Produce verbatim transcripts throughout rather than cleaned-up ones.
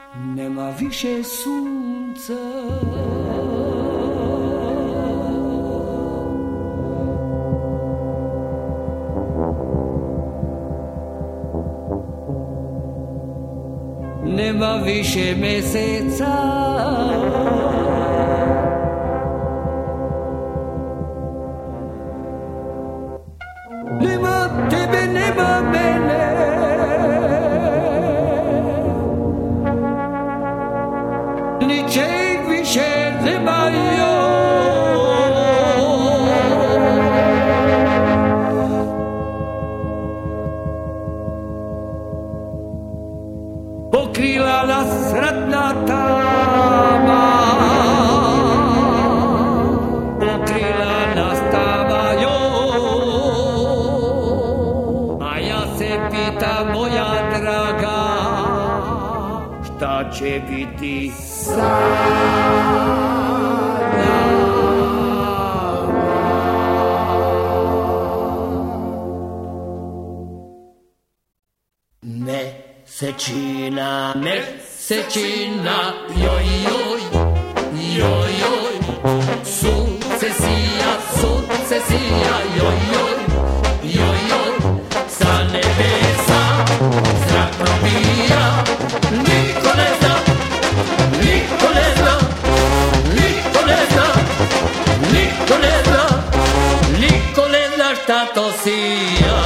Nema više sunca, nema više meseca, nema tebe, nema mene, ničeg više nema joj. Pokrila nas ratna tama, pokrila nas tama joj. A ja se pitam, moja draga, šta će biti sa mesečina, mesečina, joj, joj, joj, joj, sunce sija, sunce sija, joj, joj, joj, joj, sa nebesa zrak probija, niko ne zna, niko ne zna, niko ne zna, niko ne zna, niko ne zna šta to sija.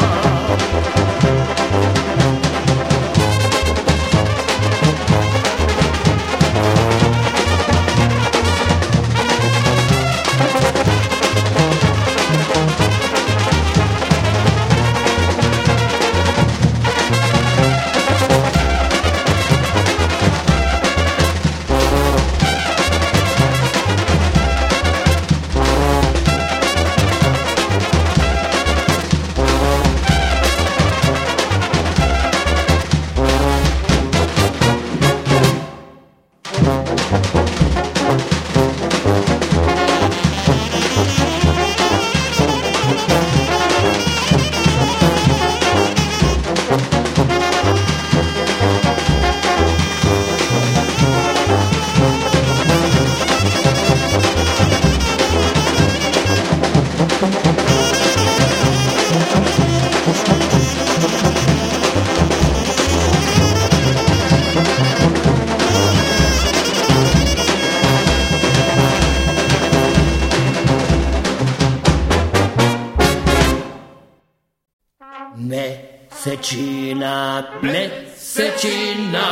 Mesečina, mesečina,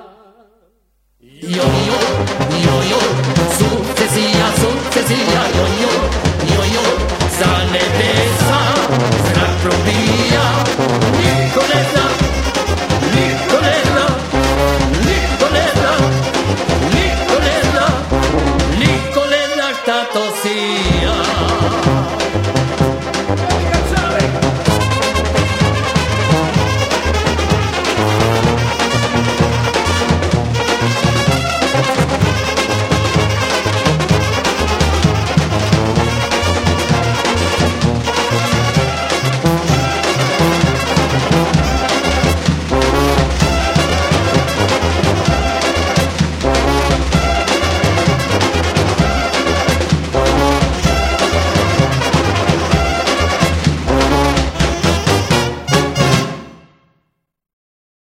joj, joj, joj, joj, sunce sija, sunce sija, joj, joj, joj, joj, sa nebe.